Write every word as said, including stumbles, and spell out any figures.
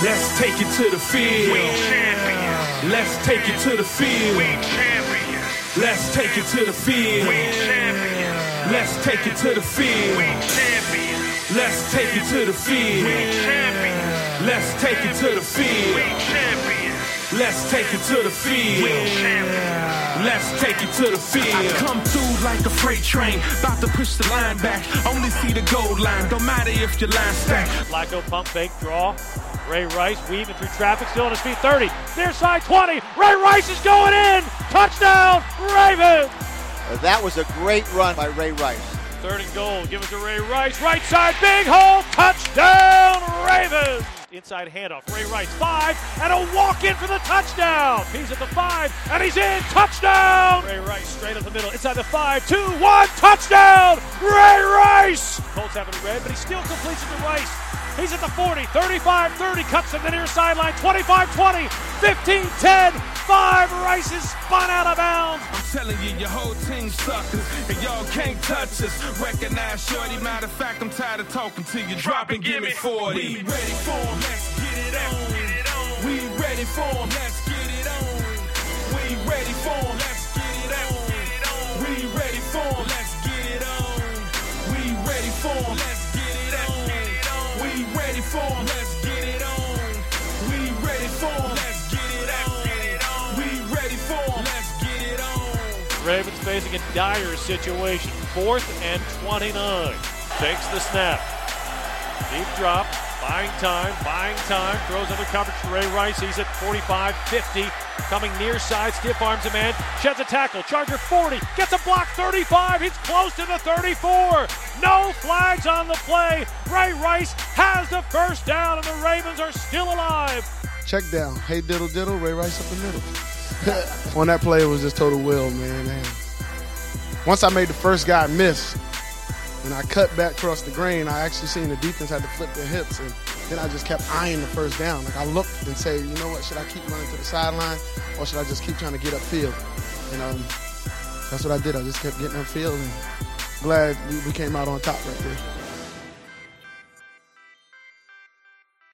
Let's take it to the field. We champions. Let's take it to the field. We champions. Let's take it to the field. We champions. Let's take it to the field. We champions. Let's take it to the field. We champions. Let's take it to the field. We champions. Let's take it to the field. We champions. Let's take it to the field. I come through like a freight train, about to push the line back. Only see the goal line, don't matter if your line stack. Flacco pump fake draw. Ray Rice weaving through traffic, still on his feet. thirty, near side twenty. Ray Rice is going in. Touchdown, Ravens. That was a great run by Ray Rice. Third and goal. Give it to Ray Rice. Right side, big hole. Touchdown, Ravens. Inside handoff. Ray Rice, five, and a walk in for the touchdown. He's at the five, and he's in. Touchdown. Ray Rice straight up the middle. Inside the five, two, one. Touchdown, Ray Rice. Colts have it red, but he still completes it to Rice. He's at the forty, thirty-five thirty, cuts to the near sideline, twenty-five twenty, fifteen ten, five, Rice is spun out of bounds. I'm telling you, your whole team suckers, and y'all can't touch us. Recognize shorty, matter of fact, I'm tired of talking to you. Drop and give me forty. We ready for 'em, let's get it on. We ready for 'em, let's get it on. We ready for 'em, let's get it on. We ready for 'em, let's get it on. We ready for 'em, let's get it on. We ready for 'em, let's get it on. We ready for 'em, let's get it on. We ready for 'em, let's get it on. Ravens facing a dire situation. Fourth and twenty-nine. Takes the snap. Deep drop. Buying time. Buying time. Throws under coverage to Ray Rice. He's at forty-five fifty. Coming near side. Stiff arms a man. Sheds a tackle. Charger forty. Gets a block thirty-five. He's close to the thirty-four. No flags on the play. Ray Rice has the first down, and the Ravens are still alive. Check down. Hey, diddle diddle. Ray Rice up the middle. On that play, it was just total will, man. And once I made the first guy miss, and I cut back across the grain, I actually seen the defense had to flip their hips, and then I just kept eyeing the first down. Like I looked and said, you know what, should I keep running to the sideline, or should I just keep trying to get upfield? And um, that's what I did. I just kept getting upfield, and glad we came out on top right there.